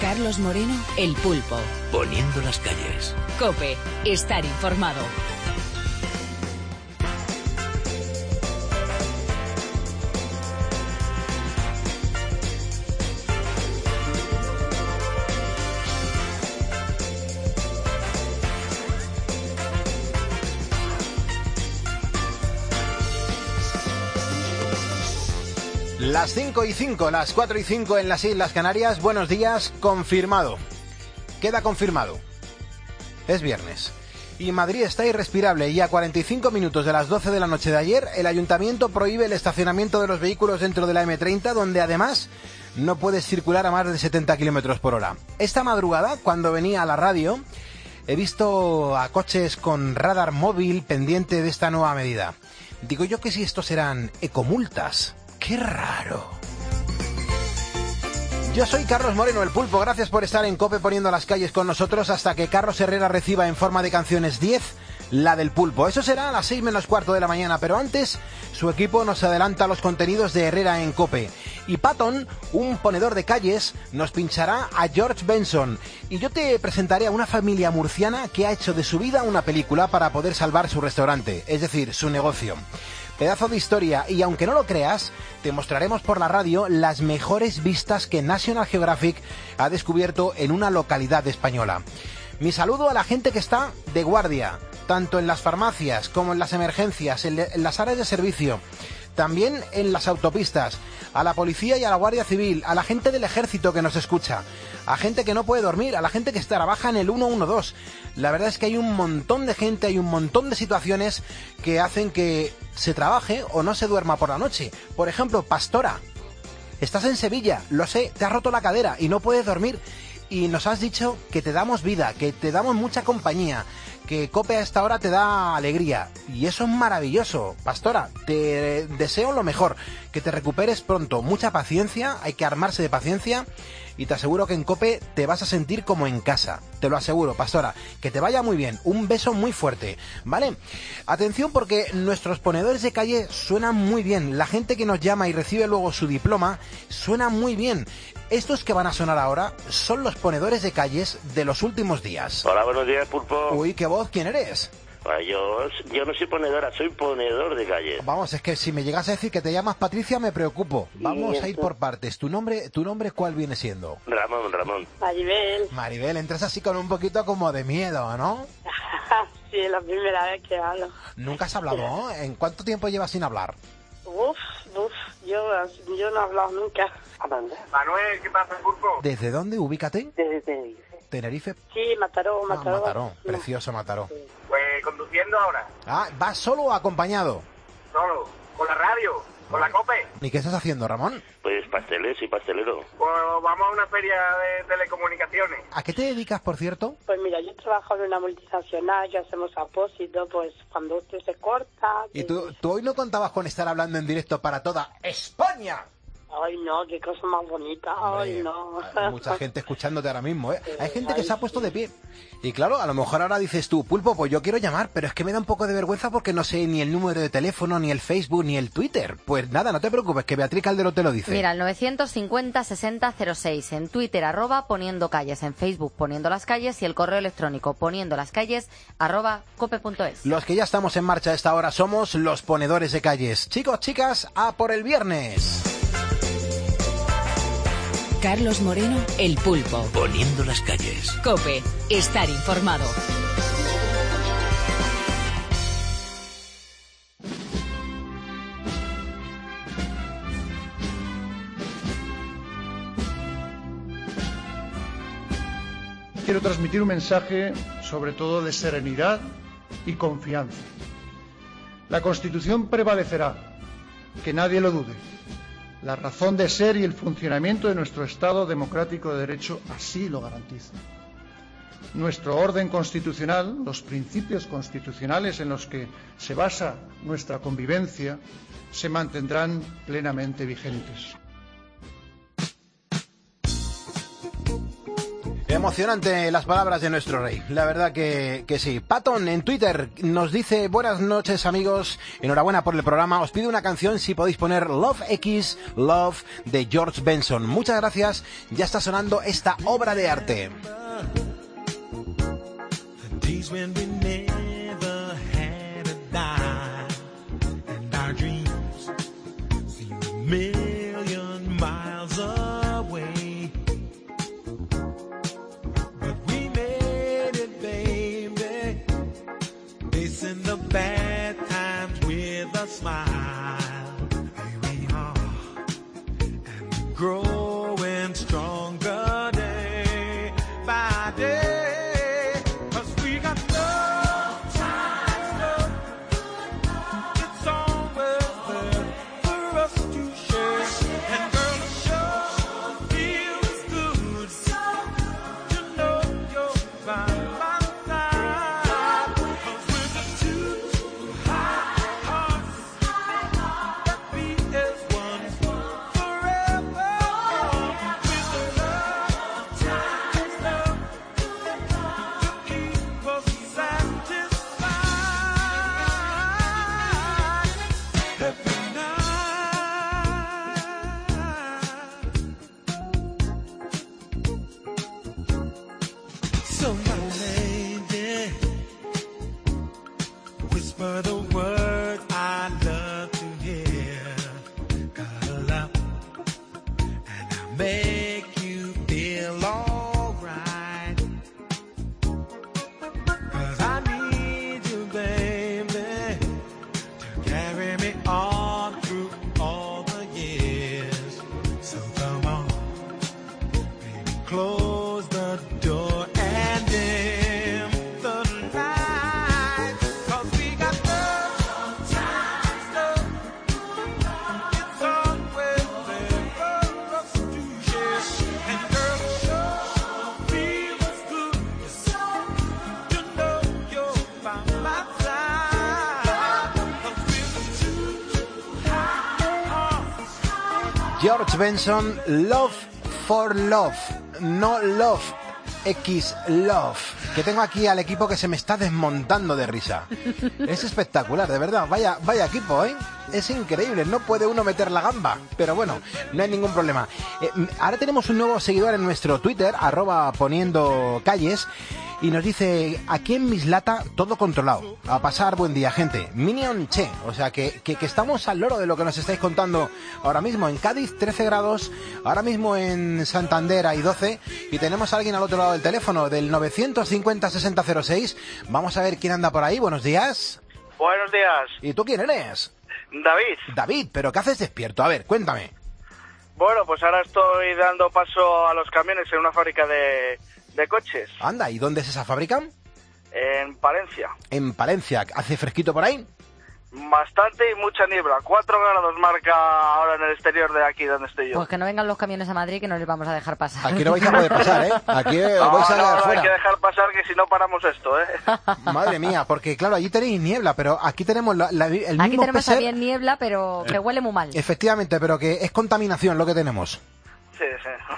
Carlos Moreno, El Pulpo. Poniendo las calles. COPE. Estar informado. Las 5:05, las 4:05 en las Islas Canarias. Buenos días, confirmado. Queda confirmado. Es viernes. Y Madrid está irrespirable y a 45 minutos de las 12 de la noche de ayer, el ayuntamiento prohíbe el estacionamiento de los vehículos dentro de la M30, donde además no puedes circular a más de 70 kilómetros por hora. Esta madrugada, cuando venía a la radio, he visto a coches con radar móvil pendiente de esta nueva medida. Digo yo que si estos serán ecomultas. ¡Qué raro! Yo soy Carlos Moreno, El Pulpo. Gracias por estar en COPE poniendo las calles con nosotros hasta que Carlos Herrera reciba en forma de canciones 10 la del Pulpo. Eso será a las 6 menos cuarto de la mañana, pero antes su equipo nos adelanta los contenidos de Herrera en COPE. Y Patton, un ponedor de calles, nos pinchará a George Benson. Y yo te presentaré a una familia murciana que ha hecho de su vida una película para poder salvar su restaurante, es decir, su negocio. Pedazo de historia, y aunque no lo creas, te mostraremos por la radio las mejores vistas que National Geographic ha descubierto en una localidad española. Mi saludo a la gente que está de guardia, tanto en las farmacias como en las emergencias, en las áreas de servicio, también en las autopistas, a la policía y a la Guardia Civil, a la gente del ejército que nos escucha, a gente que no puede dormir, a la gente que trabaja en el 112. La verdad es que hay un montón de gente, hay un montón de situaciones que hacen que se trabaje o no se duerma por la noche. Por ejemplo, Pastora, estás en Sevilla, lo sé, te has roto la cadera y no puedes dormir y nos has dicho que te damos vida, que te damos mucha compañía, que COPE a esta hora te da alegría. Y eso es maravilloso, Pastora. Te deseo lo mejor, que te recuperes pronto. Mucha paciencia, hay que armarse de paciencia. Y te aseguro que en COPE te vas a sentir como en casa. Te lo aseguro, Pastora. Que te vaya muy bien. Un beso muy fuerte, ¿vale? Atención porque nuestros ponedores de calle suenan muy bien. La gente que nos llama y recibe luego su diploma suena muy bien. Estos que van a sonar ahora son los ponedores de calles de los últimos días. Hola, buenos días, Pulpo. Uy, qué voz, ¿quién eres? Yo no soy ponedora, soy ponedor de calles. Vamos, es que si me llegas a decir que te llamas Patricia me preocupo. Vamos a ir por partes. ¿Tu nombre cuál viene siendo? Ramón. Maribel, entras así con un poquito como de miedo, ¿no? Sí, es la primera vez que hablo. ¿Nunca has hablado, no? ¿En cuánto tiempo llevas sin hablar? Yo no he hablado nunca. Manuel, ¿qué pasa, Pulpo? ¿Desde dónde? Ubícate. Desde Tenerife. ¿Tenerife? Sí, Mataró. Mataró, precioso Mataró. Sí. Pues conduciendo ahora. Ah, ¿vas solo o acompañado? Solo, con la radio, con la COPE. ¿Y qué estás haciendo, Ramón? Pues pasteles y pastelero. Pues vamos a una feria de telecomunicaciones. ¿A qué te dedicas, por cierto? Pues mira, yo trabajo en una multinacional que hacemos apósito, pues cuando usted se corta... ¿Y tú hoy no contabas con estar hablando en directo para toda España? Ay, no, qué cosa más bonita. Ay, no. Hay mucha gente escuchándote ahora mismo, ¿eh? Hay gente que se ha puesto de pie. Y claro, a lo mejor ahora dices tú, Pulpo, pues yo quiero llamar, pero es que me da un poco de vergüenza porque no sé ni el número de teléfono, ni el Facebook, ni el Twitter. Pues nada, no te preocupes, que Beatriz Caldero te lo dice. Mira, el 950-6006, en Twitter, @poniendo calles, en Facebook, poniendo las calles, y el correo electrónico, poniendo las calles, @cope.es. Los que ya estamos en marcha a esta hora somos los ponedores de calles. Chicos, chicas, a por el viernes. Carlos Moreno, El Pulpo. Poniendo las calles. COPE. Estar informado. Quiero transmitir un mensaje sobre todo de serenidad y confianza. La Constitución prevalecerá, que nadie lo dude. La razón de ser y el funcionamiento de nuestro Estado democrático de derecho así lo garantizan. Nuestro orden constitucional, los principios constitucionales en los que se basa nuestra convivencia, se mantendrán plenamente vigentes. Emocionante las palabras de nuestro rey, la verdad que sí. Patton en Twitter nos dice: buenas noches amigos, enhorabuena por el programa, os pido una canción si podéis poner Love X, Love de George Benson. Muchas gracias, ya está sonando esta obra de arte. In the bad times with a smile, here we are, and growing stronger day by day, 'cause we got love, love, it's always there for us to share, and girl, it sure feels good to know you're by my side, 'cause we're the two hearts that beat as one forever, with the love to keep us satisfied every night. So my lady, whisper the words I love to hear. Cuddle up and I'll make you feel alright. 'Cause I need you, baby, to carry me on through all the years. So come on, baby, close the door and dim the light. 'Cause we got love, it's always there for us to share. And girl, it sure feels good to know you're by my side. 'Cause we're the two hearts. George Benson, Love for Love, no Love X Love. Que tengo aquí al equipo que se me está desmontando de risa. Es espectacular, de verdad. Vaya equipo, ¿eh? Es increíble, no puede uno meter la gamba. Pero bueno, no hay ningún problema. Ahora tenemos un nuevo seguidor en nuestro Twitter, @poniendocalles. Y nos dice: aquí en Mislata todo controlado, a pasar buen día gente, Minion Che, o sea que estamos al loro de lo que nos estáis contando ahora mismo. En Cádiz 13 grados, ahora mismo en Santander hay 12 y tenemos a alguien al otro lado del teléfono del 950-6006. Vamos a ver quién anda por ahí. Buenos días. Buenos días. ¿Y tú quién eres? David. David, ¿pero qué haces despierto? A ver, cuéntame. Bueno, pues ahora estoy dando paso a los camiones en una fábrica de coches. Anda, ¿y dónde es esa fábrica? En Palencia. En Palencia. ¿Hace fresquito por ahí? Bastante y mucha niebla. 4 grados marca ahora en el exterior de aquí donde estoy yo. Pues que no vengan los camiones a Madrid, que no les vamos a dejar pasar. Aquí no vais a poder pasar, ¿eh? Aquí vais a quedar fuera. Hay que dejar pasar, que si no paramos esto, ¿eh? Madre mía, porque claro, allí tenéis niebla, pero aquí tenemos el mismo aquí tenemos peser. también niebla, pero que huele muy mal. Efectivamente, pero que es contaminación lo que tenemos. Sí.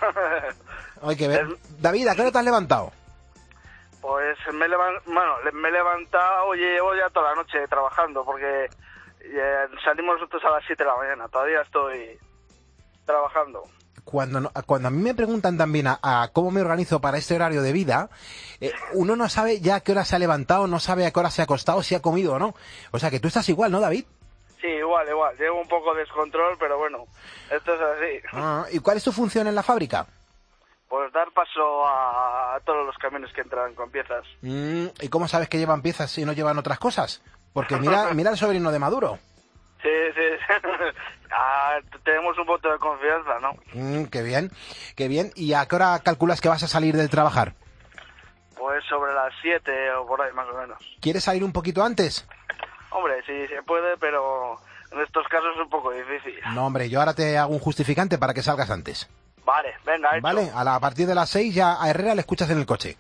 Hay que ver. David, ¿a qué hora te has levantado? Pues me he levantado y llevo ya toda la noche trabajando, porque salimos nosotros a las 7 de la mañana. Todavía estoy trabajando. Cuando a mí me preguntan también a cómo me organizo para este horario de vida, uno no sabe ya a qué hora se ha levantado, no sabe a qué hora se ha acostado, si ha comido o no. O sea que tú estás igual, ¿no, David? Sí, igual. Llevo un poco de descontrol, pero bueno, esto es así. ¿Y cuál es tu función en la fábrica? Pues dar paso a todos los camiones que entran con piezas. ¿Y cómo sabes que llevan piezas y no llevan otras cosas? Porque mira el sobrino de Maduro. Sí. Tenemos un voto de confianza, ¿no? Qué bien. ¿Y a qué hora calculas que vas a salir del trabajar? Pues sobre las 7 o por ahí, más o menos. ¿Quieres salir un poquito antes? Hombre, sí se puede, pero en estos casos es un poco difícil. No, hombre, yo ahora te hago un justificante para que salgas antes. Vale, venga, hecho. Vale, a partir de las 6 ya a Herrera le escuchas en el coche.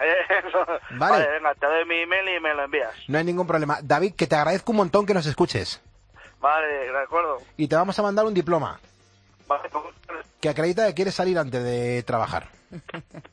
Vale, venga, te doy mi email y me lo envías. No hay ningún problema. David, que te agradezco un montón que nos escuches. Vale, de acuerdo. Y te vamos a mandar un diploma. Vale, que acredita que quieres salir antes de trabajar.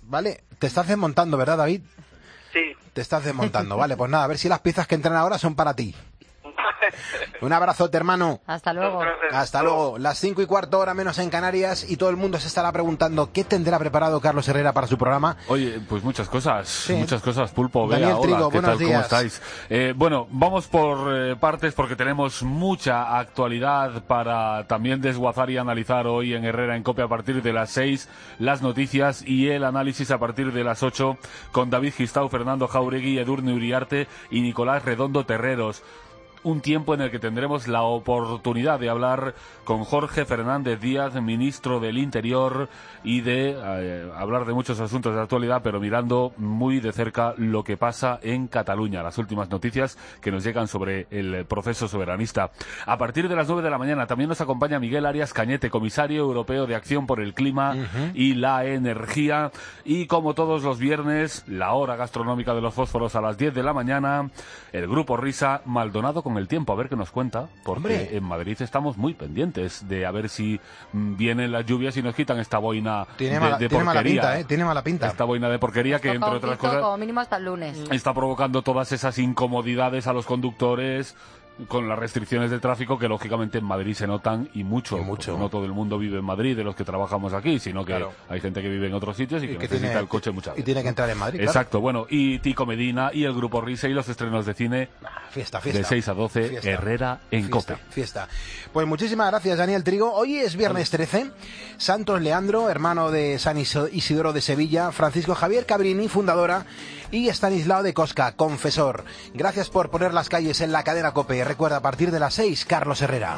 ¿vale? Te estás desmontando, ¿verdad, David? Sí. Te estás desmontando, vale, pues nada, a ver si las piezas que entran ahora son para ti. Un abrazote, hermano. Hasta luego. Hasta luego. Las 5:15, hora menos en Canarias, y todo el mundo se estará preguntando qué tendrá preparado Carlos Herrera para su programa. Oye, pues muchas cosas, Sí. Pulpo. Bea, Daniel hola, Trigo, ¿qué buenos tal? ¿Cómo días. estáis? Bueno, vamos por partes porque tenemos mucha actualidad para también desguazar y analizar hoy en Herrera en COPE a partir de las 6, las noticias y el análisis a partir de las 8 con David Gistau, Fernando Jauregui, Edurne Uriarte y Nicolás Redondo Terreros. Un tiempo en el que tendremos la oportunidad de hablar con Jorge Fernández Díaz, ministro del Interior, y de hablar de muchos asuntos de actualidad, pero mirando muy de cerca lo que pasa en Cataluña, las últimas noticias que nos llegan sobre el proceso soberanista. A partir de las 9 de la mañana también nos acompaña Miguel Arias Cañete, comisario europeo de Acción por el Clima y la Energía. Y como todos los viernes, la hora gastronómica de los fósforos a las 10 de la mañana, el Grupo Risa, Maldonado con el tiempo, a ver qué nos cuenta, porque Hombre, en Madrid estamos muy pendientes de a ver si vienen las lluvias y nos quitan esta boina tiene de mala porquería. pinta, tiene mala pinta. Esta boina de porquería que, entre otras cosas, como mínimo hasta el lunes. está provocando todas esas incomodidades a los conductores con las restricciones de tráfico que lógicamente en Madrid se notan y mucho. Porque no todo el mundo vive en Madrid, de los que trabajamos aquí, sino que Claro. hay gente que vive en otros sitios y que necesita tiene- el coche muchas y veces. tiene que entrar en Madrid, claro. Exacto, bueno, y Tico Medina y el Grupo Risa y los estrenos de cine Fiesta. de 6 a 12, Fiesta. Herrera en COPE. Fiesta. Pues muchísimas gracias, Daniel Trigo. Hoy es viernes 13. Santos Leandro, hermano de San Isidoro de Sevilla. Francisco Javier Cabrini, fundadora. Y Estanislao de Cosca, confesor. Gracias por poner las calles en la cadena COPE. Recuerda, a partir de las 6, Carlos Herrera.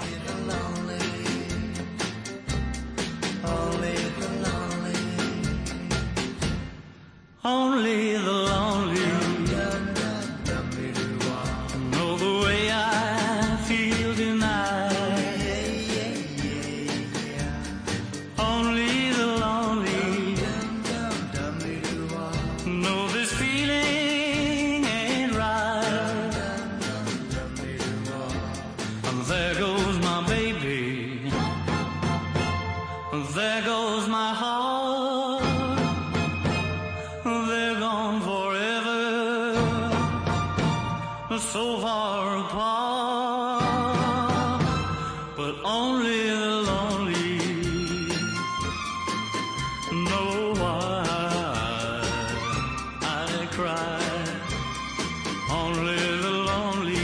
Only the lonely know the way I feel tonight. Only the lonely know this feeling ain't right. There goes my baby. There goes my heart. They're gone forever, so far apart, but only the lonely know why I cry. Only the lonely.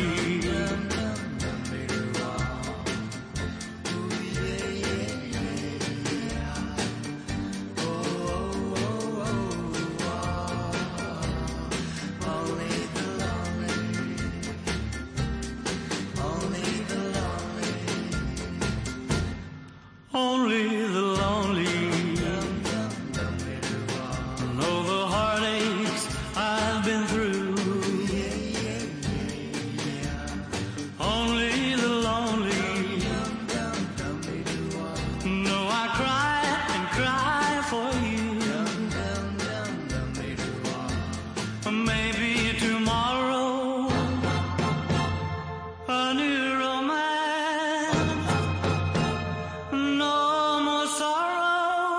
Only the lonely know the heartaches I've been through. Only the lonely know I cry and cry for you. Maybe tomorrow a new romance. No more sorrow,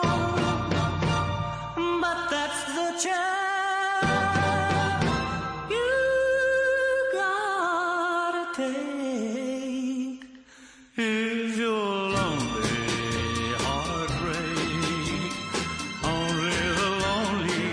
but that's the chance you gotta take. If you're lonely, heartbreak, only the lonely.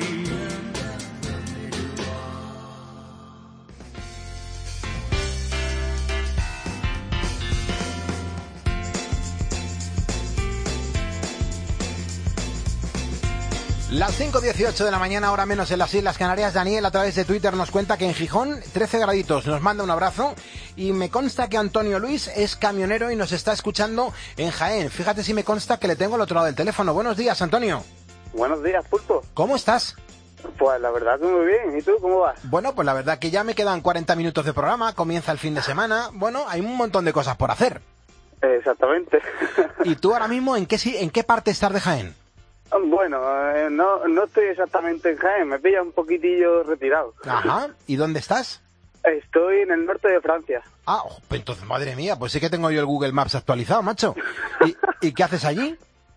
Las 5:18 de la mañana, hora menos en las Islas Canarias. Daniel, a través de Twitter, nos cuenta que en Gijón, 13 graditos. Nos manda un abrazo. Y me consta que Antonio Luis es camionero y nos está escuchando en Jaén. Fíjate si me consta que le tengo al otro lado del teléfono. Buenos días, Antonio. Buenos días, Pulpo. ¿Cómo estás? Pues la verdad que muy bien. ¿Y tú cómo vas? Bueno, pues la verdad que ya me quedan 40 minutos de programa. Comienza el fin de semana. Bueno, hay un montón de cosas por hacer. Exactamente. ¿Y tú ahora mismo en qué parte estás de Jaén? Bueno, no estoy exactamente en Jaén, me pilla un poquitillo retirado. Ajá. ¿Y dónde estás? Estoy en el norte de Francia. Ah, entonces, madre mía, pues sí que tengo yo el Google Maps actualizado, macho. ¿Y qué haces allí?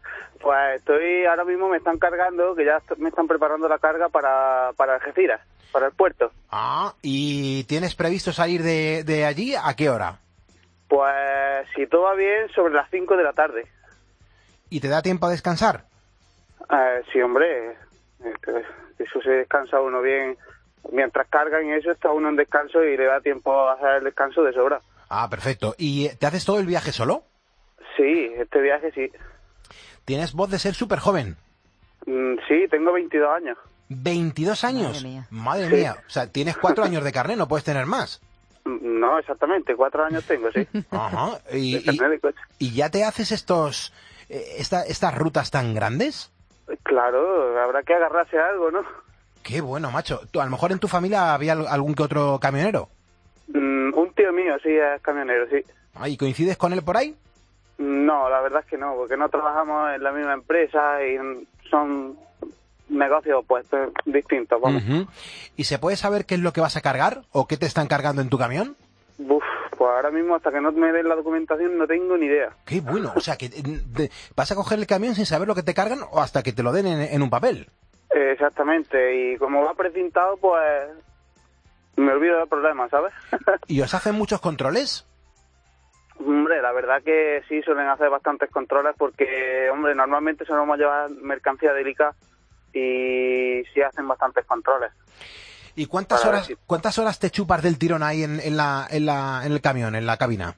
Pues ahora mismo me están cargando, que ya me están preparando la carga para Algeciras, para el puerto. Ah, ¿y tienes previsto salir de allí a qué hora? Pues si todo va bien, sobre las 5 de la tarde. ¿Y te da tiempo a descansar? Sí, hombre, eso se descansa uno bien. Mientras cargan y eso, está uno en descanso y le da tiempo a hacer el descanso de sobra. Ah, perfecto. ¿Y te haces todo el viaje solo? Sí, este viaje sí. Tienes voz de ser súper joven. Sí, tengo 22 años. ¿22 años? Madre mía. Madre Sí. mía. O sea, tienes 4 años de carné, no puedes tener más. No, exactamente, 4 años tengo, sí. Ajá. De carnet de coche. ¿Y ya te haces estas rutas tan grandes? Claro, habrá que agarrarse a algo, ¿no? Qué bueno, macho. ¿Tú, a lo mejor en tu familia había algún que otro camionero? Un tío mío, sí, es camionero, sí. Ah, ¿y coincides con él por ahí? No, la verdad es que no, porque no trabajamos en la misma empresa y son negocios pues distintos, vamos. Ujú. ¿Y se puede saber qué es lo que vas a cargar o qué te están cargando en tu camión? Uf, pues ahora mismo hasta que no me den la documentación no tengo ni idea. Qué bueno. O sea, que vas a coger el camión sin saber lo que te cargan o hasta que te lo den en un papel. Exactamente, y como va precintado, pues me olvido del problema, ¿sabes? ¿Y os hacen muchos controles? Hombre, la verdad que sí suelen hacer bastantes controles porque, hombre, normalmente solemos llevar mercancía delicada y sí hacen bastantes controles. ¿Y cuántas Para horas ver cuántas horas te chupas del tirón ahí en el camión, en la cabina?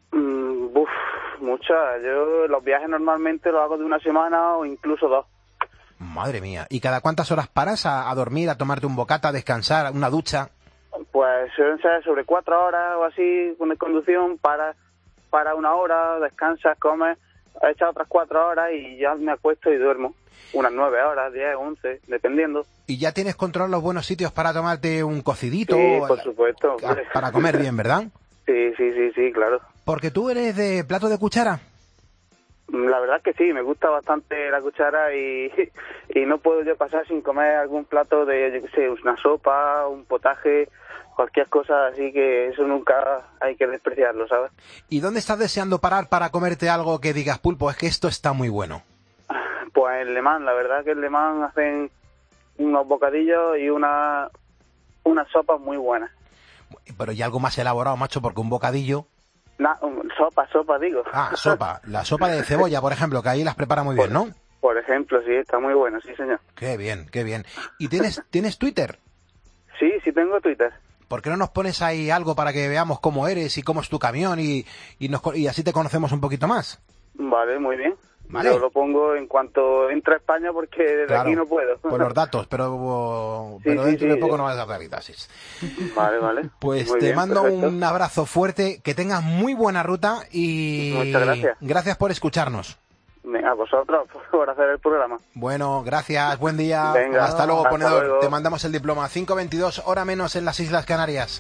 Muchas. Yo los viajes normalmente los hago de una semana o incluso 2. Madre mía. ¿Y cada cuántas horas paras a dormir, a tomarte un bocata, a descansar, una ducha? Pues suelen ser sobre 4 horas o así con conducción, para 1 hora, descansas, comes, echas otras 4 horas y ya me acuesto y duermo. Unas 9 horas, 10, 11, dependiendo. ¿Y ya tienes control los buenos sitios para tomarte un cocidito? Sí, por supuesto. Para comer bien, ¿verdad? Sí, claro. Porque tú eres de plato de cuchara. La verdad es que sí, me gusta bastante la cuchara y no puedo yo pasar sin comer algún plato de, yo qué sé, una sopa, un potaje, cualquier cosa, así que eso nunca hay que despreciarlo, ¿sabes? ¿Y dónde estás deseando parar para comerte algo que digas, Pulpo, es que esto está muy bueno? Pues en Le Mans, la verdad que en Le Mans hacen unos bocadillos y unas sopas muy buenas. Pero y algo más elaborado, macho, porque un bocadillo... Sopa, digo. Ah, sopa. La sopa de cebolla, por ejemplo, que ahí las prepara muy bien, ¿no? Por ejemplo, sí, está muy buena, sí, señor. Qué bien, qué bien. ¿Y tienes Twitter? Sí, tengo Twitter. ¿Por qué no nos pones ahí algo para que veamos cómo eres y cómo es tu camión y así te conocemos un poquito más? Vale, muy bien. Vale. Yo lo pongo en cuanto entre a España porque desde Claro, aquí no puedo. Por los datos, pero Sí, dentro de poco sí. no vas a dar taxis. Vale. Pues Muy te bien, mando perfecto. un abrazo fuerte, que tengas muy buena ruta y... Muchas gracias. Gracias por escucharnos. A vosotros por hacer el programa. Bueno, gracias, buen día. Venga, hasta luego, hasta ponedor. luego. Te mandamos el diploma. 5:22, hora menos en las Islas Canarias.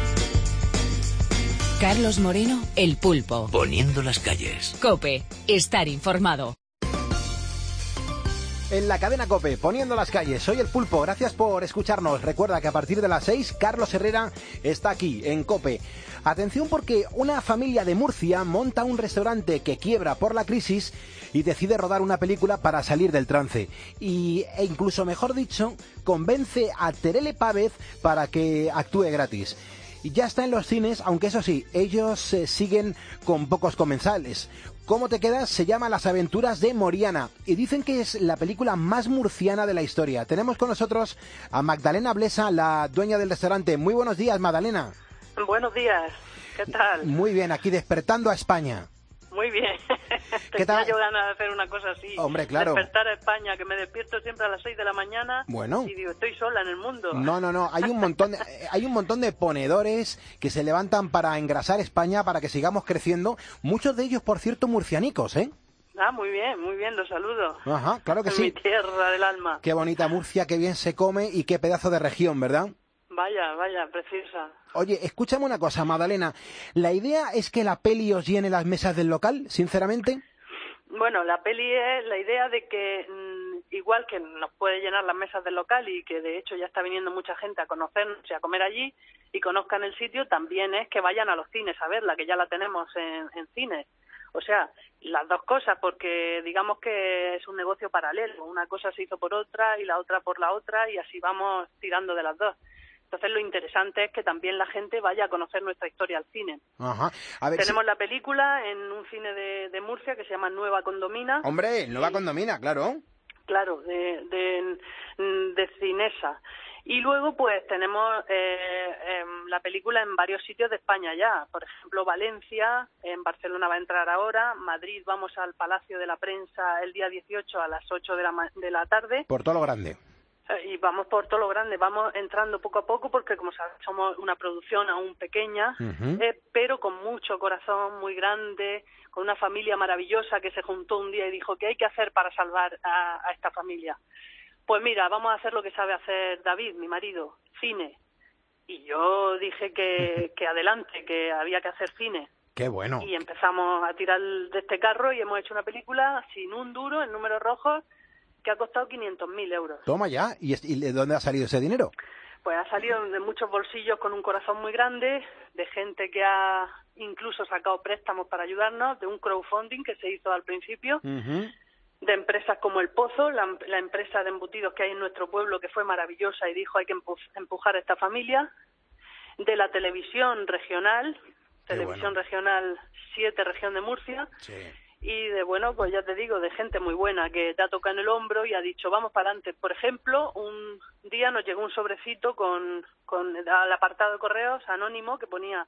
Carlos Moreno, El Pulpo. Poniendo las calles. COPE, estar informado. En la cadena COPE, poniendo las calles, soy el Pulpo, gracias por escucharnos. Recuerda que a partir de las 6, Carlos Herrera está aquí, en COPE. Atención porque una familia de Murcia monta un restaurante que quiebra por la crisis y decide rodar una película para salir del trance. E incluso, mejor dicho, convence a Terele Pávez para que actúe gratis. Y ya está en los cines, aunque eso sí, ellos siguen con pocos comensales. ¿Cómo te quedas? Se llama Las aventuras de Moriana y dicen que es la película más murciana de la historia. Tenemos con nosotros a Magdalena Blesa, la dueña del restaurante. Muy buenos días, Magdalena. Buenos días, ¿qué tal? Muy bien, aquí despertando a España. Muy bien. ¿Qué tal? Tenía yo ganas de hacer una cosa así. Hombre, claro. Despertar a España, que me despierto siempre a las 6 de la mañana. Bueno. Y digo, estoy sola en el mundo. No, hay un montón de ponedores que se levantan para engrasar España, para que sigamos creciendo. Muchos de ellos, por cierto, murcianicos, ¿eh? Ah, muy bien, los saludo. Ajá, claro que En sí. mi tierra del alma. Qué bonita Murcia, qué bien se come y qué pedazo de región, ¿verdad? Vaya, preciosa. Oye, escúchame una cosa, Magdalena. ¿La idea es que la peli os llene las mesas del local, sinceramente? Bueno, la peli es la idea de que, igual que nos puede llenar las mesas del local y que de hecho ya está viniendo mucha gente a conocernos y a comer allí y conozcan el sitio, también es que vayan a los cines a verla, que ya la tenemos en cines. O sea, las dos cosas, porque digamos que es un negocio paralelo. Una cosa se hizo por otra y la otra por la otra, y así vamos tirando de las dos. Entonces lo interesante es que también la gente vaya a conocer nuestra historia al cine. Ajá. A ver, Tenemos la película en un cine de Murcia que se llama Nueva Condomina. Hombre, Nueva Condomina, claro. Claro, de Cinesa. Y luego pues tenemos la película en varios sitios de España ya. Por ejemplo, Valencia, en Barcelona va a entrar ahora, Madrid vamos al Palacio de la Prensa el día 18 a las 8 de la tarde. Por todo lo grande. Y vamos por todo lo grande, vamos entrando poco a poco porque, como sabes, somos una producción aún pequeña, pero con mucho corazón, muy grande, con una familia maravillosa que se juntó un día y dijo, ¿qué hay que hacer para salvar a esta familia? Pues mira, vamos a hacer lo que sabe hacer David, mi marido, cine. Y yo dije que adelante, que había que hacer cine. Qué bueno. Y empezamos a tirar de este carro y hemos hecho una película sin un duro, en números rojos, que ha costado 500.000 euros. Toma ya. ¿Y de dónde ha salido ese dinero? Pues ha salido de muchos bolsillos con un corazón muy grande, de gente que ha incluso sacado préstamos para ayudarnos, de un crowdfunding que se hizo al principio, de empresas como El Pozo, la empresa de embutidos que hay en nuestro pueblo, que fue maravillosa y dijo hay que empujar a esta familia, de la televisión regional, regional 7, región de Murcia, y de, bueno, pues ya te digo, de gente muy buena que te ha tocado en el hombro y ha dicho, vamos para adelante. Por ejemplo, un día nos llegó un sobrecito con al apartado de correos anónimo que ponía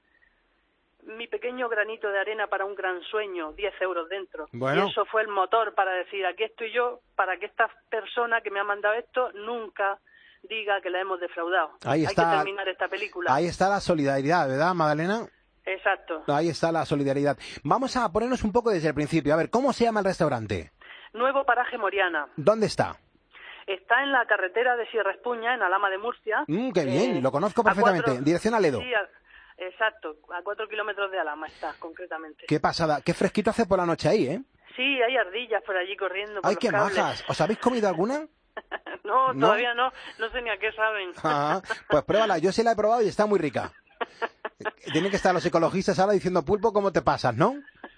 mi pequeño granito de arena para un gran sueño, 10 euros dentro. Bueno. Y eso fue el motor para decir, aquí estoy yo, para que esta persona que me ha mandado esto nunca diga que la hemos defraudado. Ahí está, hay que terminar esta película. Ahí está la solidaridad, ¿verdad, Magdalena? Exacto. Ahí está la solidaridad. Vamos a ponernos un poco desde el principio. A ver, ¿cómo se llama el restaurante? Nuevo Paraje Moriana. ¿Dónde está? Está en la carretera de Sierra Espuña, en Alhama de Murcia. Qué bien, lo conozco perfectamente. Dirección a Ledo. Sí, exacto, a 4 kilómetros de Alhama está, concretamente. Qué pasada, qué fresquito hace por la noche ahí, ¿eh? Sí, hay ardillas por allí corriendo. ¡Ay, por qué los cables. majas! ¿Os habéis comido alguna? No, ¿No? todavía no sé ni a qué saben. Ah, pues pruébala, yo sí la he probado y está muy rica. Tienen que estar los ecologistas ahora diciendo, Pulpo, ¿cómo te pasas, no?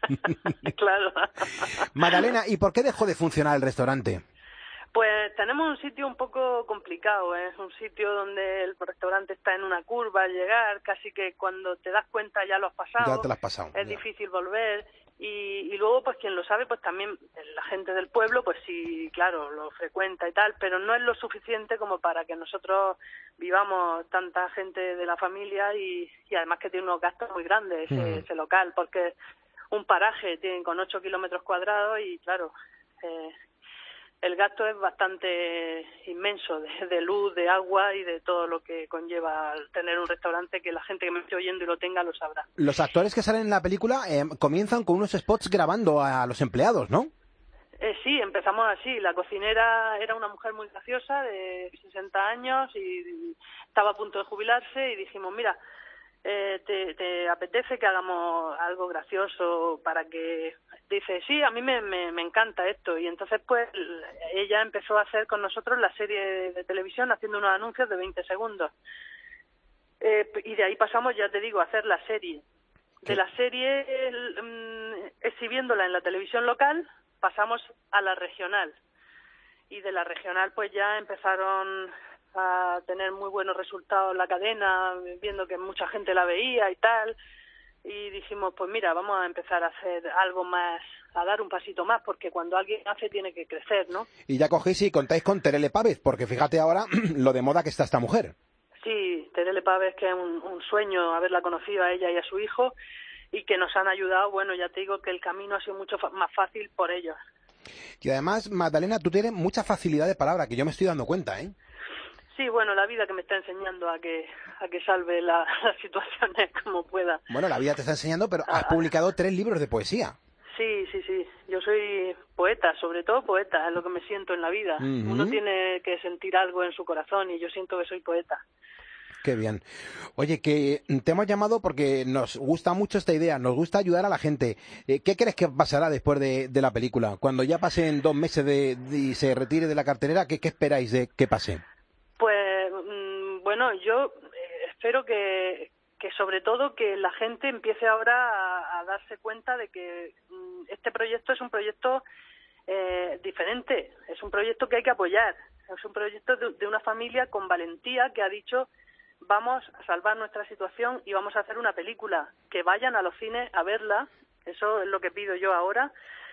Claro. Magdalena, ¿y por qué dejó de funcionar el restaurante? Pues tenemos un sitio un poco complicado, es un sitio donde el restaurante está en una curva al llegar, casi que cuando te das cuenta ya lo has pasado. Ya te lo has pasado. Es difícil volver. Y luego, pues quien lo sabe, pues también la gente del pueblo, pues sí, claro, lo frecuenta y tal, pero no es lo suficiente como para que nosotros vivamos tanta gente de la familia y además que tiene unos gastos muy grandes ese local, porque un paraje tiene con 8 kilómetros cuadrados y claro, el gasto es bastante inmenso de luz, de agua y de todo lo que conlleva tener un restaurante, que la gente que me esté oyendo y lo tenga lo sabrá. Los actores que salen en la película comienzan con unos spots grabando a los empleados, ¿no? Sí, empezamos así. La cocinera era una mujer muy graciosa de 60 años y estaba a punto de jubilarse y dijimos, mira, ¿te apetece que hagamos algo gracioso para que...? Dice, sí, a mí me encanta esto. Y entonces, pues, ella empezó a hacer con nosotros la serie de televisión haciendo unos anuncios de 20 segundos. Y de ahí pasamos, ya te digo, a hacer la serie. De la serie, exhibiéndola en la televisión local, pasamos a la regional. Y de la regional, pues ya empezaron a tener muy buenos resultados en la cadena, viendo que mucha gente la veía y tal, y dijimos, pues mira, vamos a empezar a hacer algo más, a dar un pasito más, porque cuando alguien hace tiene que crecer, ¿no? Y ya cogéis y contáis con Terele Pávez, porque fíjate ahora lo de moda que está esta mujer. Sí, Terele Pávez, que es un sueño haberla conocido a ella y a su hijo, y que nos han ayudado, bueno, ya te digo que el camino ha sido mucho más fácil por ellos. Y además, Magdalena, tú tienes mucha facilidad de palabra, que yo me estoy dando cuenta, ¿eh? Sí, bueno, la vida que me está enseñando a que salve las situaciones como pueda. Bueno, la vida te está enseñando, pero has publicado 3 libros de poesía. Sí. Yo soy poeta, sobre todo poeta, es lo que me siento en la vida. Uno tiene que sentir algo en su corazón y yo siento que soy poeta. Qué bien. Oye, que te hemos llamado porque nos gusta mucho esta idea, nos gusta ayudar a la gente. ¿Qué crees que pasará después de la película? Cuando ya pasen 2 meses y se retire de la cartelera, ¿qué esperáis de que pase? Pues, bueno, yo espero que sobre todo que la gente empiece ahora a darse cuenta de que este proyecto es un proyecto diferente, es un proyecto que hay que apoyar, es un proyecto de una familia con valentía que ha dicho vamos a salvar nuestra situación y vamos a hacer una película, que vayan a los cines a verla, eso es lo que pido yo ahora.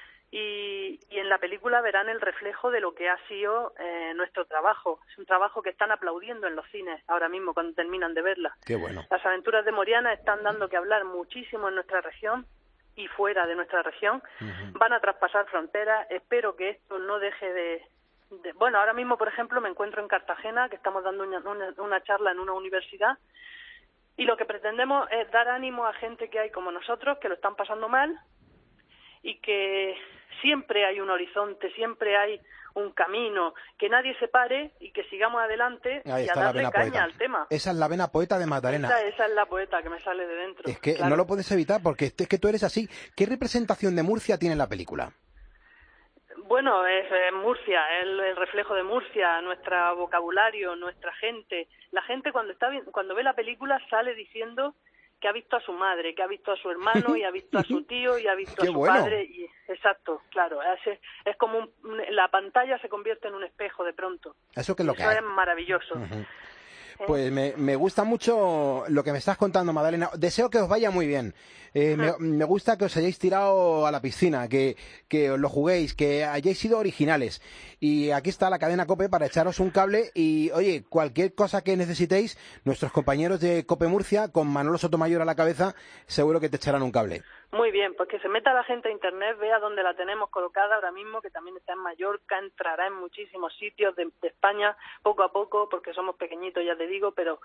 Y en la película verán el reflejo de lo que ha sido nuestro trabajo. Es un trabajo que están aplaudiendo en los cines ahora mismo cuando terminan de verla. Qué bueno. Las aventuras de Moriana están dando que hablar muchísimo en nuestra región y fuera de nuestra región. Van a traspasar fronteras. Espero que esto no deje de... Bueno, ahora mismo, por ejemplo, me encuentro en Cartagena, que estamos dando una charla en una universidad, y lo que pretendemos es dar ánimo a gente que hay como nosotros, que lo están pasando mal, y que siempre hay un horizonte, siempre hay un camino, que nadie se pare y que sigamos adelante y a darle caña poeta. al tema. Esa es la vena poeta de Magdalena. Esa es la poeta que me sale de dentro. Es que claro. no lo puedes evitar porque es que tú eres así. ¿Qué representación de Murcia tiene la película? Bueno, es Murcia, es el reflejo de Murcia, nuestro vocabulario, nuestra gente. La gente cuando ve la película sale diciendo que ha visto a su madre, que ha visto a su hermano y ha visto a su tío y ha visto a su padre. Y, exacto, claro, es como la pantalla se convierte en un espejo de pronto. Eso que es lo que Eso hay. es maravilloso. Pues me gusta mucho lo que me estás contando, Magdalena. Deseo que os vaya muy bien. Me gusta que os hayáis tirado a la piscina, que os lo juguéis, que hayáis sido originales. Y aquí está la cadena COPE para echaros un cable. Y, oye, cualquier cosa que necesitéis, nuestros compañeros de COPE Murcia, con Manolo Sotomayor a la cabeza, seguro que te echarán un cable. Muy bien, pues que se meta la gente a internet, vea dónde la tenemos colocada ahora mismo, que también está en Mallorca, entrará en muchísimos sitios de España poco a poco, porque somos pequeñitos, ya te digo, pero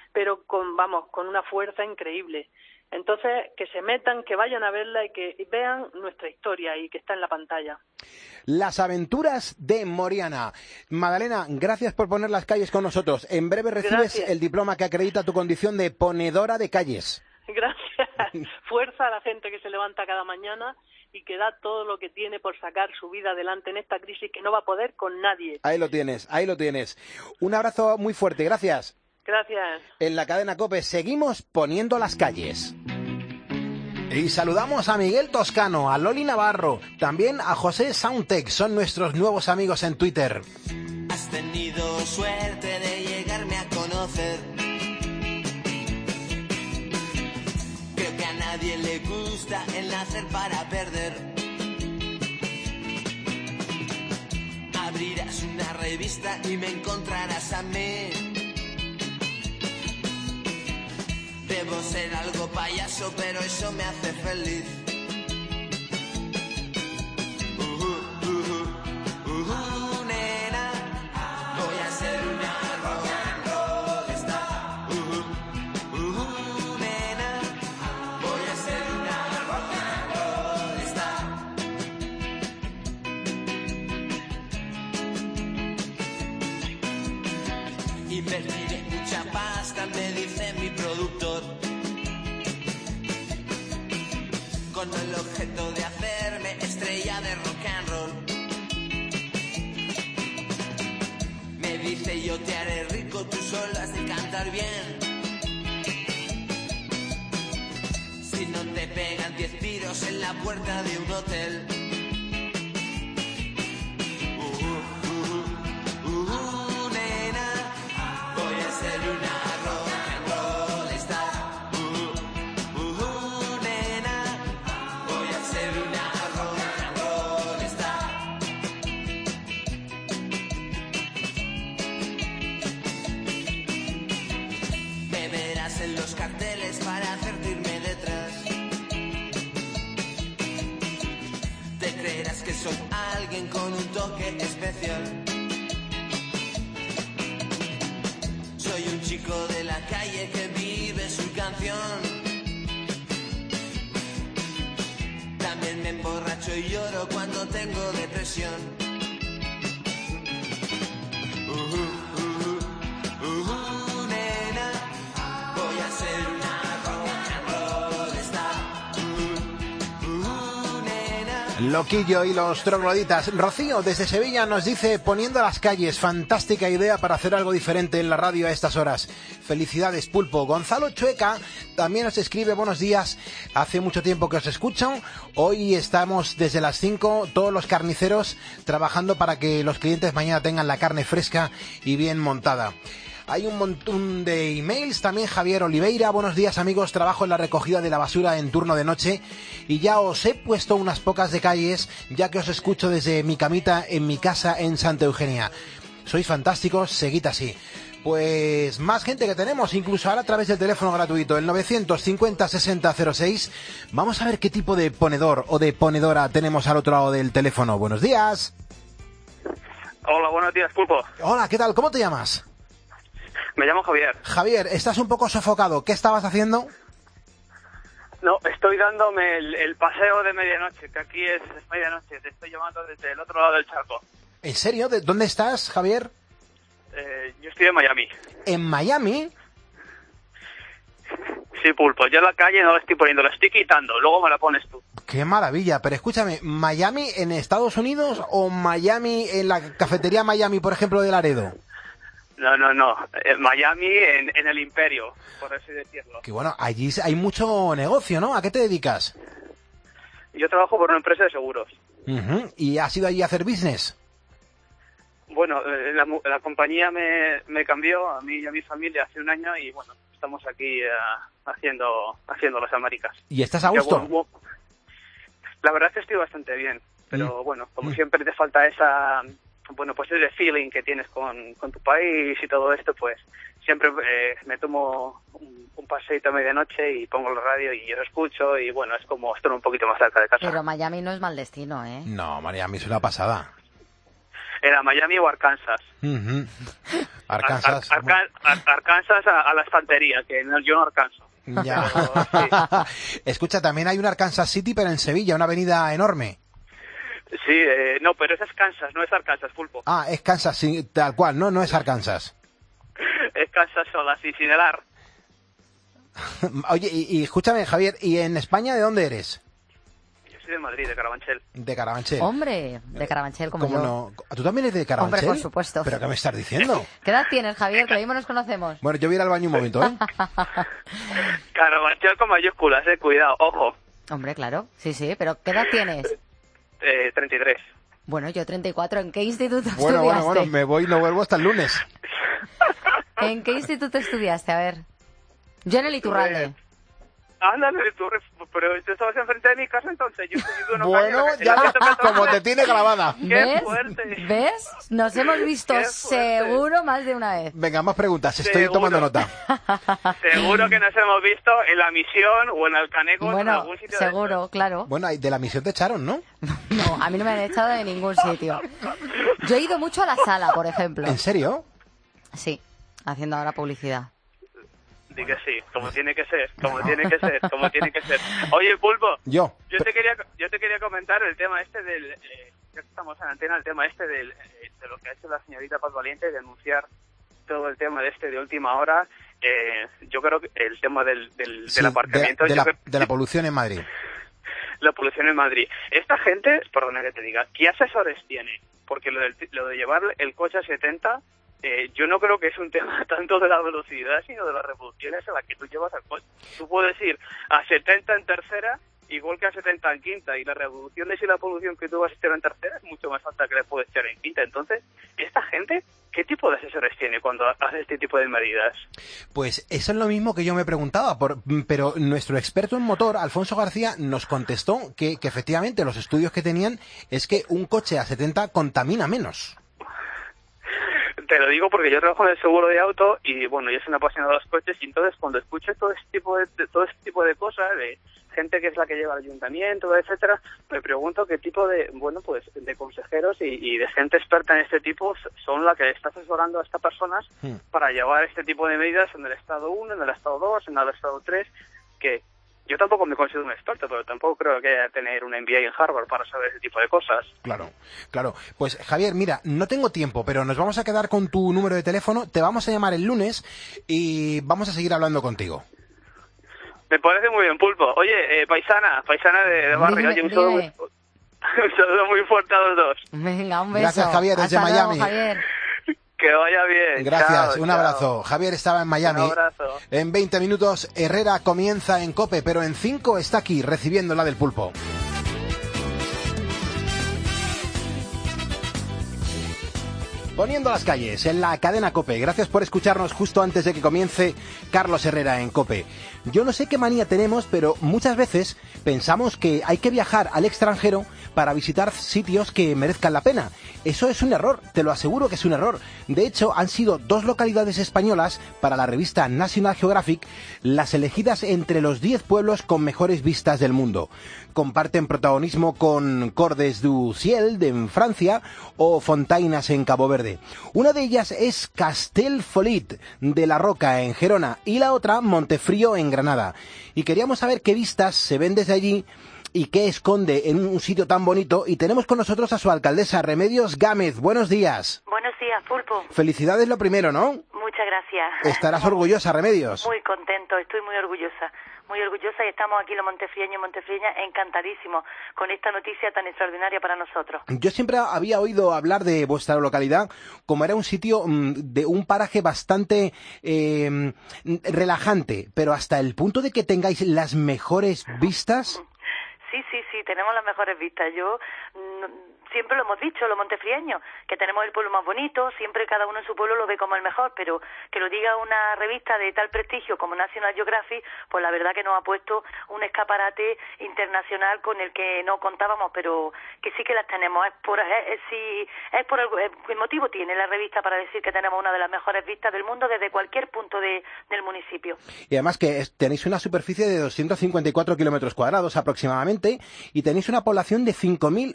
con una fuerza increíble. Entonces, que se metan, que vayan a verla y que vean nuestra historia y que está en la pantalla. Las aventuras de Moriana. Magdalena, gracias por poner las calles con nosotros. En breve recibes el diploma que acredita tu condición de ponedora de calles. Gracias. Fuerza a la gente que se levanta cada mañana y que da todo lo que tiene por sacar su vida adelante en esta crisis que no va a poder con nadie. Ahí lo tienes, ahí lo tienes. Un abrazo muy fuerte, gracias. Gracias. En la cadena COPE seguimos poniendo las calles. Y saludamos a Miguel Toscano, a Loli Navarro, también a José Soundtech, son nuestros nuevos amigos en Twitter. Has tenido suerte de llegarme a conocer. Creo que a nadie le gusta el nacer para perder. Abrirás una revista y me encontrarás a mí. Debo ser algo payaso, pero eso me hace feliz. Nena, voy a ser una rock and roll star. Nena, voy a ser una rock and roll star. Invertiré mucha pasta, me dice mi productor, con el objeto de hacerme estrella de rock and roll. Me dice yo te haré rico, tú solo has de cantar bien. Si no te pegan 10 tiros en la puerta de un hotel. Nena, voy a ser una rock and roll star. Nena, voy a ser una rock and roll star. Me verás en los carteles para hacerte irme detrás. Te creerás que soy alguien con un toque especial. Soy un chico de la calle que vive su canción. También me emborracho y lloro cuando tengo depresión. Nena, voy a ser una rock and roll star. Nena. Loquillo y los trogloditas. Rocío, desde Sevilla, nos dice: poniendo las calles, fantástica idea para hacer algo diferente en la radio a estas horas. Felicidades, Pulpo. Gonzalo Chueca también nos escribe: buenos días, hace mucho tiempo que os escucho. Hoy estamos desde las 5, todos los carniceros, trabajando para que los clientes mañana tengan la carne fresca y bien montada. Hay un montón de emails, también Javier Oliveira: buenos días amigos, trabajo en la recogida de la basura en turno de noche y ya os he puesto unas pocas de calles, ya que os escucho desde mi camita en mi casa en Santa Eugenia. Sois fantásticos, seguid así. Pues más gente que tenemos, incluso ahora a través del teléfono gratuito, el 950-6006. Vamos a ver qué tipo de ponedor o de ponedora tenemos al otro lado del teléfono. Buenos días. Hola, buenos días, Pulpo. Hola, ¿qué tal? ¿Cómo te llamas? Me llamo Javier. Javier, estás un poco sofocado. ¿Qué estabas haciendo? No, estoy dándome el paseo de medianoche, que aquí es medianoche. Te estoy llamando desde el otro lado del charco. ¿En serio? ¿De dónde estás, Javier? Yo estoy en Miami. ¿En Miami? Sí, Pulpo. Yo en la calle no la estoy poniendo, la estoy quitando. Luego me la pones tú. ¡Qué maravilla! Pero escúchame, ¿Miami en Estados Unidos o Miami en la cafetería Miami, por ejemplo, de Laredo? No. Miami en el imperio, por así decirlo. Que bueno, allí hay mucho negocio, ¿no? ¿A qué te dedicas? Yo trabajo por una empresa de seguros. ¿Y has ido allí a hacer business? Bueno, la compañía me cambió a mí y a mi familia hace un año y bueno, estamos aquí haciendo las Américas. ¿Y estás a gusto? La verdad es que estoy bastante bien, pero bueno, como siempre te falta esa... Bueno, pues ese feeling que tienes con tu país y todo esto, pues siempre me tomo un paseíto a medianoche y pongo la radio y lo escucho y bueno, es como estar un poquito más cerca de casa. Pero Miami no es mal destino, ¿eh? No, Miami es una pasada. Era Miami o Arkansas. Arkansas. Arkansas a la estantería, que yo no alcanzo. Ya. Pero, sí. Escucha, también hay un Arkansas City, pero en Sevilla, una avenida enorme. Sí, no, pero esa es Kansas, no es Arkansas, Pulpo. Ah, es Kansas, sí, tal cual, no es Arkansas. Es Kansas sola, sí, sin el ar. Oye, y escúchame, Javier, ¿y en España de dónde eres? Yo soy de Madrid, de Carabanchel. De Carabanchel. Hombre, de Carabanchel como ¿Cómo yo. no? ¿Tú también eres de Carabanchel? Hombre, por supuesto. ¿Pero qué me estás diciendo? ¿Qué edad tienes, Javier? Que lo mismo nos conocemos. Bueno, yo voy a ir al baño un momento, ¿eh? Carabanchel con mayúsculas, cuidado, ojo. Hombre, claro, sí, pero ¿qué edad tienes? 33. Bueno, yo 34. ¿En qué instituto Bueno, estudiaste? me voy y no vuelvo hasta el lunes. ¿En qué instituto estudiaste? A ver. Yo en el Iturralde. Ándale, tú, pero tú estabas enfrente de mi casa, entonces yo estoy viviendo Bueno, ya como te tiene grabada. ¡Qué fuerte! ¿Ves? Nos hemos visto seguro más de una vez. Venga, más preguntas, estoy tomando nota. Seguro que nos hemos visto en la misión o en Alcanego o en algún sitio. Seguro, claro. Bueno, de la misión te echaron, ¿no? No, a mí no me han echado de ningún sitio. Yo he ido mucho a la sala, por ejemplo. ¿En serio? Sí, haciendo ahora publicidad. Di que sí, como tiene que ser. Oye, Pulpo. Yo te quería comentar el tema este del... ya que estamos en antena, el tema este de lo que ha hecho la señorita Paz Valiente, de anunciar todo el tema de última hora. Yo creo que el tema del aparcamiento... De la polución en Madrid. La polución en Madrid. Esta gente, perdona que te diga, ¿qué asesores tiene? Porque lo de llevar el coche a 70... yo no creo que es un tema tanto de la velocidad, sino de las revoluciones a las que tú llevas al coche. Tú puedes ir a 70 en tercera, igual que a 70 en quinta, y las revoluciones y la polución que tú vas a echar en tercera es mucho más alta que la puedes echar en quinta. Entonces, esta gente, ¿qué tipo de asesores tiene cuando hace este tipo de medidas? Pues eso es lo mismo que yo me preguntaba, pero nuestro experto en motor, Alfonso García, nos contestó que efectivamente los estudios que tenían es que un coche a 70 contamina menos. Te lo digo porque yo trabajo en el seguro de auto y bueno, yo soy un apasionado de los coches y entonces cuando escucho todo este tipo de cosas, de gente que es la que lleva al ayuntamiento, etcétera, me pregunto qué tipo de, bueno, pues de consejeros y de gente experta en este tipo son la que está asesorando a estas personas para llevar este tipo de medidas en el estado 1, en el estado 2, en el estado 3, que yo tampoco me considero un experto, pero tampoco creo que haya que tener un MBA en Harvard para saber ese tipo de cosas. Claro. Pues Javier, mira, no tengo tiempo, pero nos vamos a quedar con tu número de teléfono, te vamos a llamar el lunes y vamos a seguir hablando contigo. Me parece muy bien, Pulpo. Oye, paisana de barrio, oye, Un saludo muy fuerte a los dos. Venga, un beso. Gracias, Javier, desde Hasta luego, Miami. Javier. Que vaya bien. Gracias, Chao, un chao. abrazo. Javier estaba en Miami. Un abrazo. En 20 minutos, Herrera comienza en COPE, pero en 5 está aquí, recibiendo la del pulpo. Poniendo las calles en la cadena COPE. Gracias por escucharnos justo antes de que comience Carlos Herrera en COPE. Yo no sé qué manía tenemos, pero muchas veces pensamos que hay que viajar al extranjero para visitar sitios que merezcan la pena. Eso es un error, te lo aseguro que es un error. De hecho, han sido 2 localidades españolas para la revista National Geographic las elegidas entre los 10 pueblos con mejores vistas del mundo. Comparten protagonismo con Cordes du Ciel en Francia o Fontainas en Cabo Verde. Una de ellas es Castellfollit de la Roca en Gerona y la otra Montefrío en Granada. Y queríamos saber qué vistas se ven desde allí y qué esconde en un sitio tan bonito. Y tenemos con nosotros a su alcaldesa, Remedios Gámez. Buenos días. Buenos días, Pulpo. Felicidades lo primero, ¿no? Muchas gracias. Estarás orgullosa, Remedios. Muy contento, estoy muy orgullosa y estamos aquí los montefrieños y montefrieñas encantadísimos con esta noticia tan extraordinaria para nosotros. Yo siempre había oído hablar de vuestra localidad como era un sitio de un paraje bastante relajante, pero hasta el punto de que tengáis las mejores vistas. Sí, tenemos las mejores vistas. Yo siempre lo hemos dicho, los montefrieños, que tenemos el pueblo más bonito, siempre cada uno en su pueblo lo ve como el mejor, pero que lo diga una revista de tal prestigio como National Geographic, pues la verdad que nos ha puesto un escaparate internacional con el que no contábamos, pero que sí que las tenemos. El motivo tiene la revista para decir que tenemos una de las mejores vistas del mundo desde cualquier punto del municipio. Y además que tenéis una superficie de 254 kilómetros cuadrados aproximadamente y tenéis una población de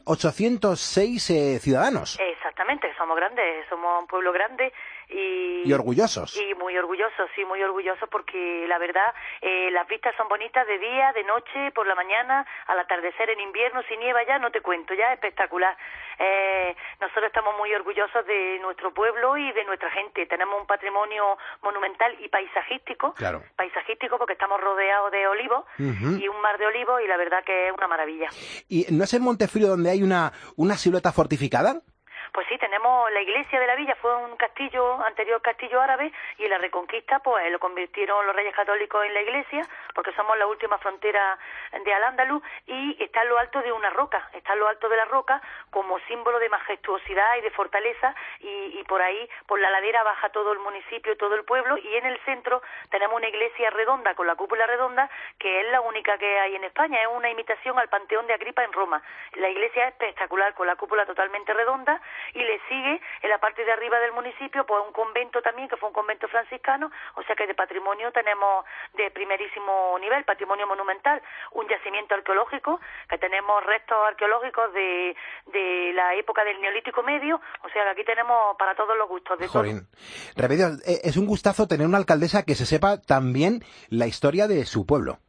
5.806 ciudadanos. Exactamente, somos grandes, somos un pueblo grande y orgullosos. Y muy orgullosos, sí, muy orgullosos porque la verdad las vistas son bonitas de día, de noche, por la mañana, al atardecer en invierno, si nieva ya, no te cuento, ya espectacular. Nosotros estamos muy orgullosos de nuestro pueblo y de nuestra gente. Tenemos un patrimonio monumental y paisajístico, claro. Paisajístico porque estamos rodeados de olivos y un mar de olivos y la verdad que es una maravilla. ¿Y no es en Montefrío donde hay una silueta fortificada? Pues sí, tenemos la iglesia de la villa, fue un castillo, anterior castillo árabe, y en la Reconquista pues lo convirtieron los reyes católicos en la iglesia, porque somos la última frontera de Al-Ándalus, y está en lo alto de una roca, está en lo alto de la roca como símbolo de majestuosidad y de fortaleza, y por ahí, por la ladera baja todo el municipio, todo el pueblo, y en el centro tenemos una iglesia redonda, con la cúpula redonda, que es la única que hay en España, es una imitación al Panteón de Agripa en Roma. La iglesia es espectacular, con la cúpula totalmente redonda, y le sigue en la parte de arriba del municipio pues un convento también, que fue un convento franciscano, o sea que de patrimonio tenemos de primerísimo nivel, patrimonio monumental, un yacimiento arqueológico, que tenemos restos arqueológicos de la época del Neolítico Medio, o sea que aquí tenemos para todos los gustos. Jorín. Remedios, es un gustazo tener una alcaldesa que se sepa también la historia de su pueblo.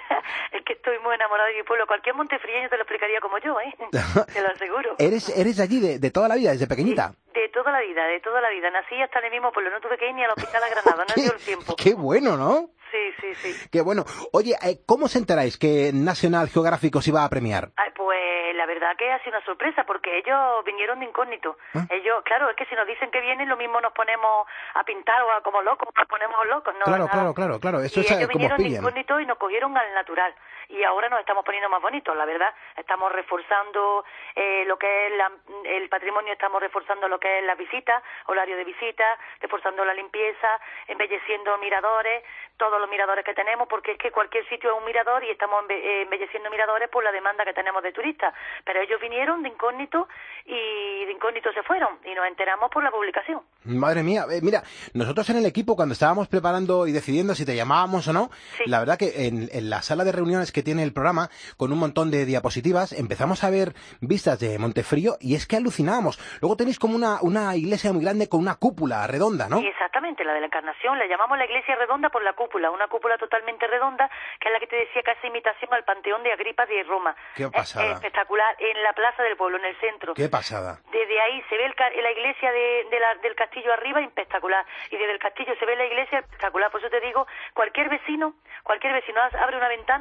Es que estoy muy enamorada de mi pueblo. Cualquier montefrieño te lo explicaría como yo, te lo aseguro. ¿Eres de allí de toda la vida, desde pequeñita? De toda la vida, de toda la vida. Nací hasta en el mismo pueblo, no tuve que ir ni al hospital a Granada, no dio el tiempo. Qué bueno, ¿no? Sí. Qué bueno. Oye, ¿cómo os enteráis que National Geographic os iba a premiar? Pues la verdad que ha sido una sorpresa, porque ellos vinieron de incógnito. Ellos, claro, es que si nos dicen que vienen, lo mismo nos ponemos a pintar o como locos, nos ponemos locos. No, Claro. Eso es ellos como vinieron de pillan. incógnito y nos cogieron al natural. Y ahora nos estamos poniendo más bonitos, la verdad. Estamos reforzando lo que es el patrimonio, estamos reforzando lo que es las visitas, horario de visitas, reforzando la limpieza, embelleciendo miradores, todos los miradores que tenemos, porque es que cualquier sitio es un mirador y estamos embelleciendo miradores por la demanda que tenemos de turistas. Pero ellos vinieron de incógnito y de incógnito se fueron y nos enteramos por la publicación. Madre mía, mira, nosotros en el equipo cuando estábamos preparando y decidiendo si te llamábamos o no, la verdad que en la sala de reuniones que tiene el programa, con un montón de diapositivas, empezamos a ver vistas de Montefrío y es que alucinábamos. Luego tenéis como una iglesia muy grande con una cúpula redonda, ¿no? Sí, exactamente, la de la Encarnación, la llamamos la iglesia redonda por la cúpula, una cúpula totalmente redonda, que es la que te decía que hace imitación al Panteón de Agripa de Roma. Qué pasada. Es espectacular, en la plaza del pueblo, en el centro. Qué pasada. Desde ahí se ve la iglesia del castillo arriba, espectacular, y desde el castillo se ve la iglesia, espectacular. Por eso te digo, cualquier vecino abre una ventana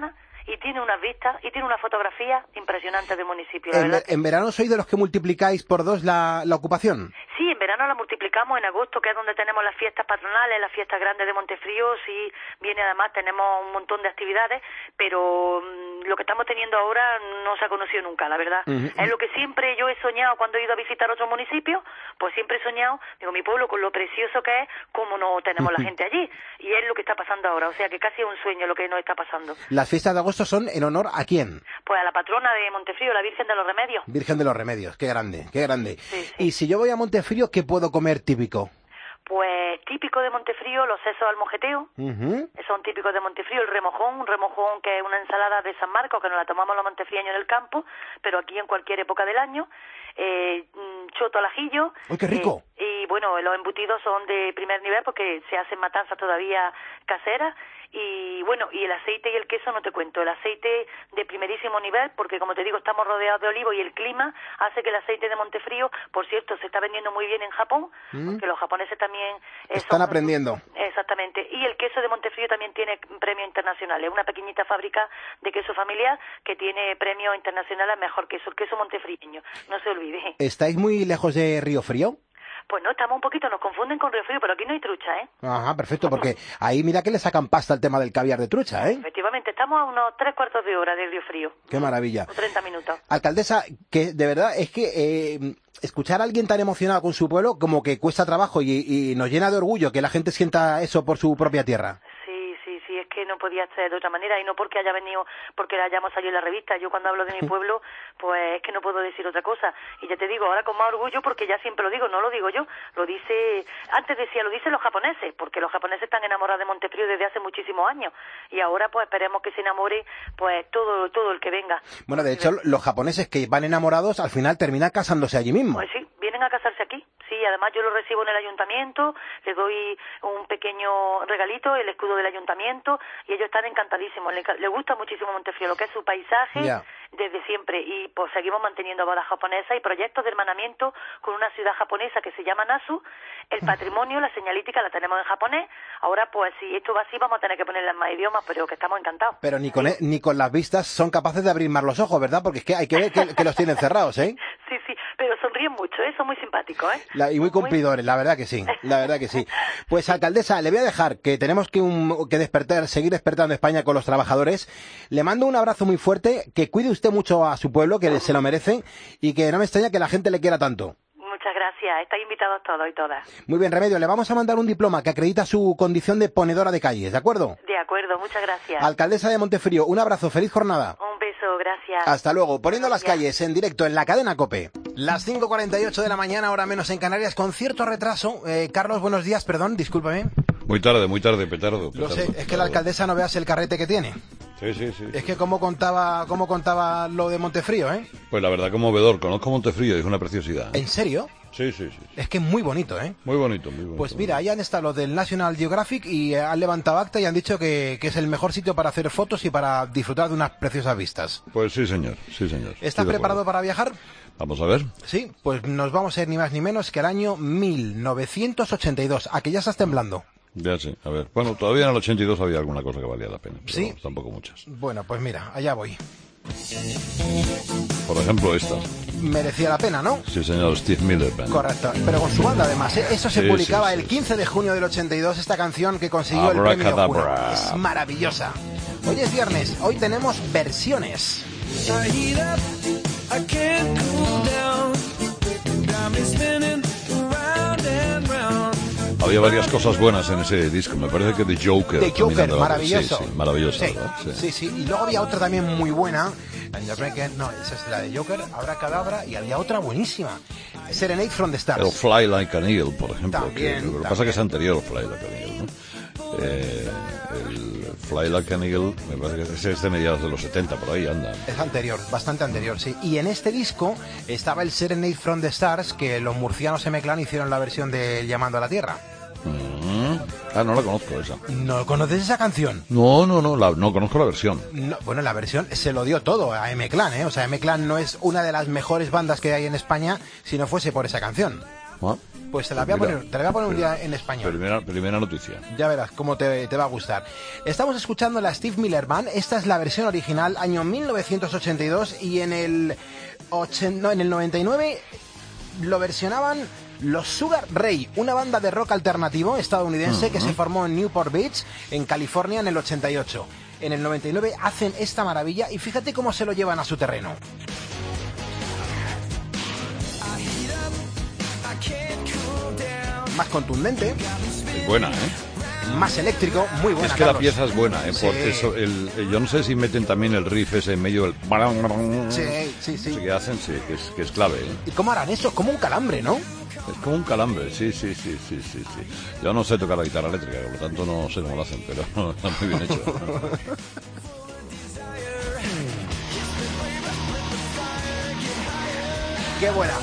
y tiene unas vistas y tiene una fotografía impresionante del municipio. La verdad. ¿En verano sois de los que multiplicáis por 2 la ocupación? Sí, en verano la multiplicamos, en agosto, que es donde tenemos las fiestas patronales, las fiestas grandes de Montefrío, sí viene además, tenemos un montón de actividades, pero lo que estamos teniendo ahora no se ha conocido nunca, la verdad. Es lo que siempre yo he soñado cuando he ido a visitar otros municipios, pues siempre he soñado, digo, mi pueblo con lo precioso que es, cómo no tenemos la gente allí, y es lo que está pasando ahora, o sea que casi es un sueño lo que nos está pasando. ¿Las fiestas de agosto son en honor a quién? Pues a la patrona de Montefrío, la Virgen de los Remedios. Virgen de los Remedios, qué grande, qué grande. Sí. Y si yo voy a Montefrío, ¿qué puedo comer típico? Pues típico de Montefrío, los sesos al mojeteo, son típicos de Montefrío, el remojón, un remojón que es una ensalada de San Marcos, que nos la tomamos los montefrieños en el campo, pero aquí en cualquier época del año, choto al ajillo. ¡Uy, qué rico! Y bueno, los embutidos son de primer nivel porque se hacen matanzas todavía caseras. Y bueno, y el aceite y el queso no te cuento, el aceite de primerísimo nivel, porque como te digo, estamos rodeados de olivo y el clima hace que el aceite de Montefrío, por cierto, se está vendiendo muy bien en Japón, porque los japoneses también están aprendiendo. Exactamente, y el queso de Montefrío también tiene premio internacional, es una pequeñita fábrica de queso familiar que tiene premio internacional al mejor queso, el queso montefrieño, no se olvide. ¿Estáis muy lejos de Río Frío? Pues no, estamos un poquito, nos confunden con Río Frío, pero aquí no hay trucha, ¿eh? Ajá, perfecto, porque ahí mira que le sacan pasta al tema del caviar de trucha, ¿eh? Efectivamente, estamos a unos 3/4 de hora de Río Frío. Qué maravilla. O 30 minutos. Alcaldesa, que de verdad es que escuchar a alguien tan emocionado con su pueblo como que cuesta trabajo y nos llena de orgullo que la gente sienta eso por su propia tierra. Sí, es que no podía ser de otra manera y no porque haya venido, porque hayamos salido en la revista. Yo cuando hablo de mi pueblo, pues es que no puedo decir otra cosa. Y ya te digo, ahora con más orgullo, porque ya siempre lo digo, no lo digo yo, lo dicen los japoneses, porque los japoneses están enamorados de Montefrío desde hace muchísimos años. Y ahora pues esperemos que se enamore pues todo el que venga. Bueno, de hecho, los japoneses que van enamorados al final terminan casándose allí mismo. Pues sí, vienen a casarse aquí. Sí, además yo lo recibo en el ayuntamiento, les doy un pequeño regalito, el escudo del ayuntamiento, y ellos están encantadísimos. Les gusta muchísimo Montefrío, lo que es su paisaje, desde siempre. Y pues seguimos manteniendo bodas japonesas y proyectos de hermanamiento con una ciudad japonesa que se llama Nasu. El patrimonio, la señalítica la tenemos en japonés. Ahora pues si esto va así vamos a tener que ponerla en más idiomas, pero que estamos encantados. Pero ni con las vistas son capaces de abrir más los ojos, ¿verdad? Porque es que hay que ver que los tienen cerrados, ¿eh? Sí, pero sonríen mucho, ¿eh? Son muy simpáticos, ¿eh? Y muy cumplidores, la verdad que sí, la verdad que sí. Pues, alcaldesa, le voy a dejar que tenemos que seguir despertando España con los trabajadores. Le mando un abrazo muy fuerte, que cuide usted mucho a su pueblo, que se lo merece, y que no me extraña que la gente le quiera tanto. Muchas gracias, estáis invitados todos y todas. Muy bien, Remedio, le vamos a mandar un diploma que acredita su condición de ponedora de calles, ¿de acuerdo? De acuerdo, muchas gracias. Alcaldesa de Montefrío, un abrazo, feliz jornada. Un beso, gracias. Hasta luego, poniendo las calles en directo en la cadena COPE. Las 5:48 de la mañana, hora menos en Canarias, con cierto retraso. Carlos, buenos días, perdón, discúlpame. Muy tarde, petardo. Lo sé, es que la alcaldesa no veas el carrete que tiene. Sí. Es que cómo contaba lo de Montefrío, ¿eh? Pues la verdad, conmovedor. Conozco Montefrío y es una preciosidad. ¿En serio? Sí. Es que es muy bonito, ¿eh? Muy bonito. Pues mira, ahí han estado los del National Geographic y han levantado acta y han dicho que es el mejor sitio para hacer fotos y para disfrutar de unas preciosas vistas. Pues sí, señor. ¿Estás preparado para viajar? Vamos a ver. Sí, pues nos vamos a ir ni más ni menos que al año 1982. ¿A que ya estás temblando? Ya sí, a ver. Bueno, todavía en el 82 había alguna cosa que valía la pena, pero ¿sí? Tampoco muchas. Bueno, pues mira, allá voy. Por ejemplo, estas. Merecía la pena, ¿no? Sí, señor, Steve Miller Band. Correcto, pero con su banda además, ¿eh? Eso se publicaba el 15 de junio del 82, esta canción que consiguió el premio Jurado. Es maravillosa. Hoy es viernes, hoy tenemos versiones. Había varias cosas buenas en ese disco. Me parece que The Joker. Maravilloso. Sí, maravilloso. Sí. Y luego había otra también muy buena. No, esa es la de Joker. Abracadabra. Y había otra buenísima. Serenade from the Stars. El Fly Like an Eagle, por ejemplo. También, lo que pasa es que es anterior al Fly Like an Eagle, ¿no? El Fly Like an Eagle, me parece que es de mediados de los 70, por ahí anda. Es anterior, bastante anterior, sí. Y en este disco estaba el Serenade from the Stars, que los murcianos M-Clan hicieron la versión de Llamando a la Tierra. No la conozco esa. ¿No conoces esa canción? No conozco la versión. No, bueno, la versión se lo dio todo a M-Clan, ¿eh? O sea, M-Clan no es una de las mejores bandas que hay en España si no fuese por esa canción. Pues te la voy a poner un día en español. Primera noticia. Ya verás cómo te va a gustar. Estamos escuchando la Steve Miller Band. Esta es la versión original, año 1982, y en el 99 lo versionaban los Sugar Ray, una banda de rock alternativo estadounidense que se formó en Newport Beach, en California, en el 88. En el 99 hacen esta maravilla y fíjate cómo se lo llevan a su terreno. Más contundente. Es buena, Más eléctrico, muy buena. Es que Carlos. la pieza es buena, Sí. porque eso, yo no sé si meten también el riff ese en medio del... Sí. que hacen, sí, que es clave. ¿Y cómo harán eso? Como un calambre, ¿no? Es como un calambre, sí. Yo no sé tocar la guitarra eléctrica, por lo tanto no sé cómo lo hacen, pero está muy bien hecho. ¡Qué buena!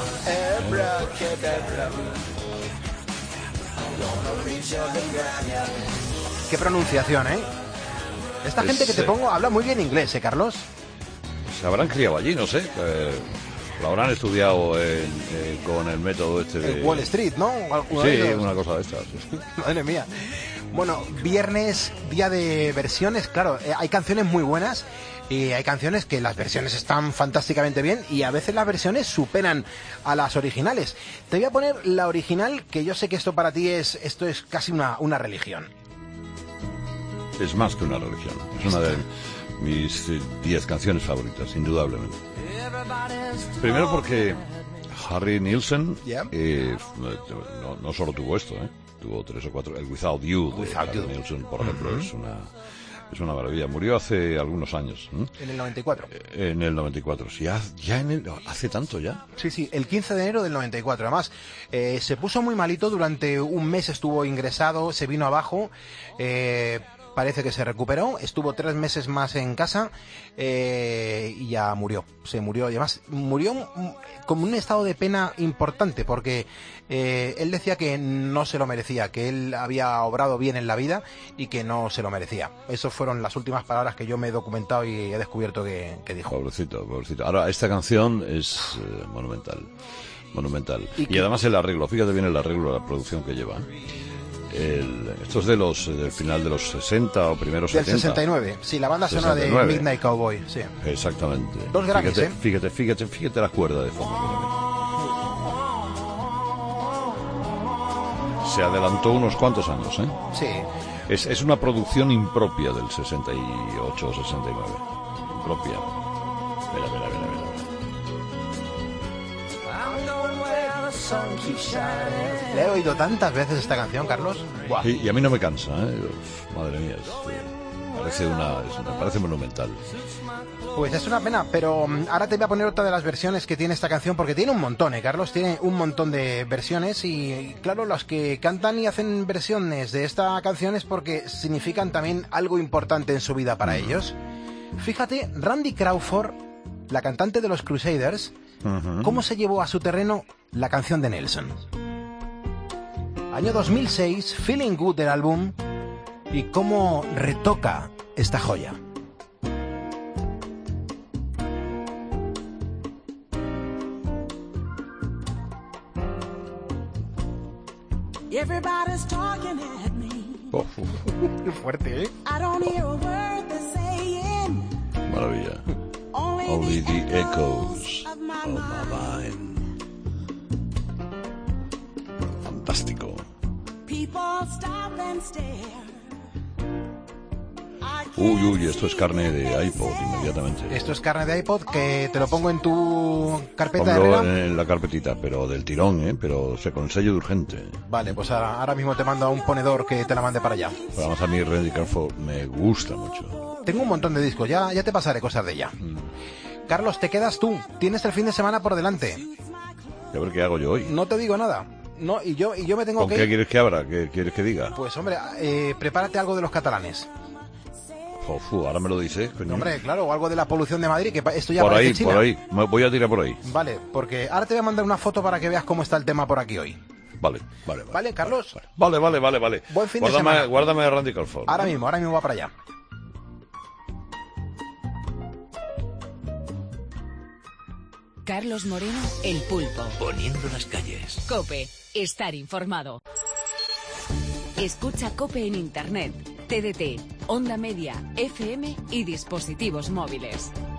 ¡Qué pronunciación, eh! Esta gente que te pongo habla muy bien inglés, Carlos. Se habrán criado allí, no sé. Lo habrán estudiado con el método este de... Wall Street, ¿no? Sí, una cosa de estas. Madre mía. Bueno, viernes, día de versiones. Claro, hay canciones muy buenas y hay canciones que las versiones están fantásticamente bien y a veces las versiones superan a las originales. Te voy a poner la original, que yo sé que esto para ti esto es casi una religión. Es más que una religión. Es una de mis 10 canciones favoritas, indudablemente. Primero porque Harry Nilsson no solo tuvo esto, tuvo 3 o 4. El Without You de Harry Nilsson, por ejemplo, es una maravilla. Murió hace algunos años. En el 94. En el 94, sí. ¿Hace tanto ya? Sí, el 15 de enero del 94. Además, se puso muy malito, durante un mes estuvo ingresado, se vino abajo, parece que se recuperó, estuvo 3 meses más en casa y ya murió. Se murió, y además murió como un estado de pena importante, porque él decía que no se lo merecía, que él había obrado bien en la vida y que no se lo merecía. Esas fueron las últimas palabras que yo me he documentado y he descubierto que dijo. Pobrecito. Ahora, esta canción es monumental. Y además el arreglo, fíjate bien el arreglo, la producción que lleva. Esto es del final de los 60 o primeros 70. Del 69, sí, la banda sonora de Midnight Cowboy, sí. Exactamente. 2 Grammys, fíjate la cuerda de fondo. Se adelantó unos cuantos años, Sí. Es una producción impropia del 68 o 69. Impropia. Mira. Le he oído tantas veces esta canción, Carlos. Buah. Y a mí no me cansa, madre mía, me parece monumental. Pues es una pena, pero ahora te voy a poner otra de las versiones que tiene esta canción, porque tiene un montón, Carlos, tiene un montón de versiones y claro, los que cantan y hacen versiones de esta canción es porque significan también algo importante en su vida para ellos. Fíjate, Randy Crawford, la cantante de los Crusaders, cómo se llevó a su terreno la canción de Nelson. Año 2006, Feeling Good del álbum, y cómo retoca esta joya. Everybody's talking at me. Qué fuerte, I don't hear a word they're saying. Maravilla. Only the echoes of my mind. Fantástico. People stop and stare. Uy, esto es carne de iPod inmediatamente. Esto es carne de iPod, que te lo pongo en tu carpeta Ponlo de en la carpetita, pero del tirón, pero con sello de urgente. Vale, pues ahora mismo te mando a un ponedor que te la mande para allá. Además a mí Randy Crawford me gusta mucho. Tengo un montón de discos, ya te pasaré cosas de ella. Carlos, te quedas tú, tienes el fin de semana por delante. A ver qué hago yo hoy. No te digo nada. No, y yo me tengo que... ¿Con qué quieres que abra? ¿Qué quieres que diga? Pues hombre, prepárate algo de los catalanes. Ahora me lo dices, coño. Hombre, claro, o algo de la polución de Madrid, que esto ya por parece ahí, China. por ahí, voy a tirar por ahí. Vale, porque ahora te voy a mandar una foto para que veas cómo está el tema por aquí hoy. Vale. ¿Vale, Carlos? Vale. Buen fin de semana. Guárdame a Randy Crawford. Ahora mismo va para allá. Carlos Moreno, El Pulpo. Poniendo las calles. COPE. Estar informado. Escucha COPE en Internet, TDT, Onda Media, FM y dispositivos móviles.